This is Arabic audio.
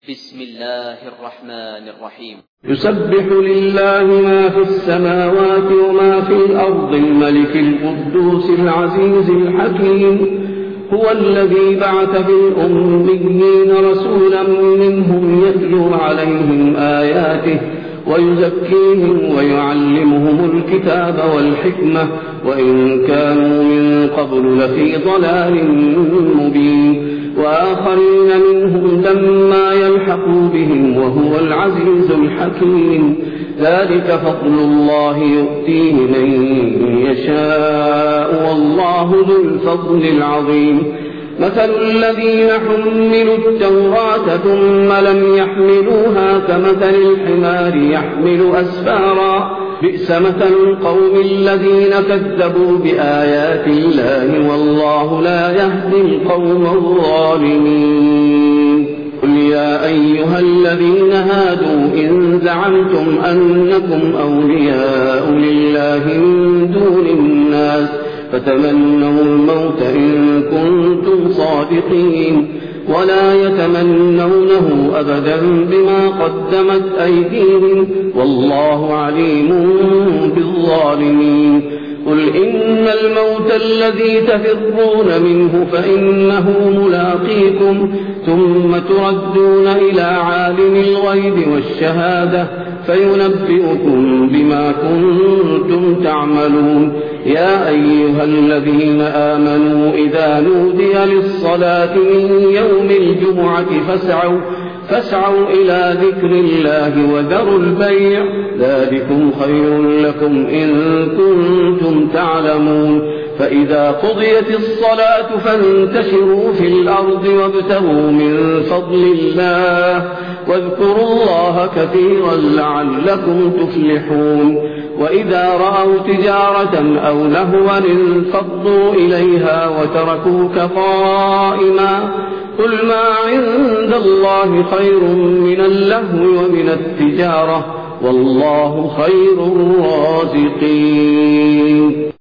بسم الله الرحمن الرحيم. يسبح لله ما في السماوات وما في الأرض الملك القدوس العزيز الحكيم. هو الذي بعث في الأميين رسولا منهم يتلو عليهم آياته ويزكيهم ويعلمهم الكتاب والحكمة وإن كانوا من قبل لفي ضلال مبين. وآخرين منهم لما يلحقوا بهم وهو العزيز الحكيم. ذلك فضل الله يؤتيه من يشاء والله ذو الفضل العظيم. مثل الذين حملوا التوراة ثم لم يحملوها كمثل الحمار يحمل أسفارا بئس مثل القوم الذين كذبوا بآيات الله والله لا يهدي القوم الظالمين. قل يا أيها الذين هادوا إن زعمتم أنكم أولياء لله من دون الناس فتمنوا الموت إن كنتم صادقين ولا يتمنونه أبدا بما قدمت أيديهم والله عليم بالظالمين. قل إن الموت الذي تفرون منه فإنه ملاقيكم ثم تردون إلى عالم الغيب والشهادة فينبئكم بما كنتم تعملون. يا أيها الذين آمنوا إذا نودي للصلاة من يوم الجمعة فاسعوا إلى ذكر الله وذروا البيع ذلكم خير لكم إن كنتم تعلمون. فإذا قضيت الصلاة فانتشروا في الأرض وابتغوا من فضل الله واذكروا الله كثيرا لعلكم تفلحون. وإذا رأوا تجارة أو لهوا انفضوا إليها وتركوك قائما قل ما عند الله خير من اللهو ومن التجارة والله خير الرازقين.